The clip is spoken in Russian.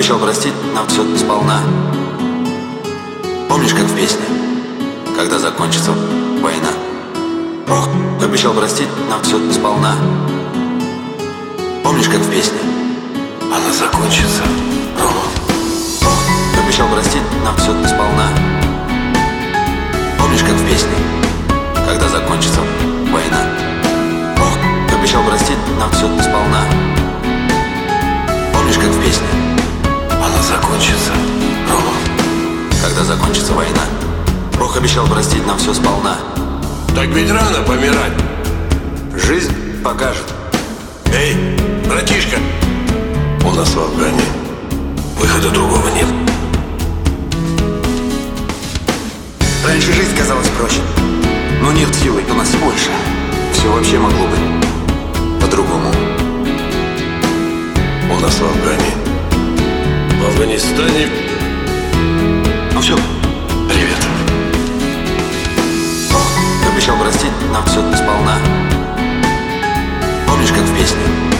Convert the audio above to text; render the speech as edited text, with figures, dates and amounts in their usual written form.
обещал простить нам все сполна. Помнишь, как в песне, когда закончится война? Бог обещал простить нам все сполна. Помнишь, как в песне, она закончится, Рома. Бог обещал простить нам все сполна. Помнишь, как в песне, когда закончится война? Бог обещал простить нам все сполна. Помнишь, как в песне, она закончится, Рома. когда закончится война? Бог обещал простить нам все сполна. Так ведь рано помирать. Жизнь покажет. Эй, братишка, у нас в Афгане выхода другого нет. Раньше жизнь казалась проще, но нет силы у нас больше. Все вообще могло быть по-другому. У нас в Афгане, в Афганистане. Ну все, Привет. Бог обещал простить нам все сполна. Помнишь, как в песне,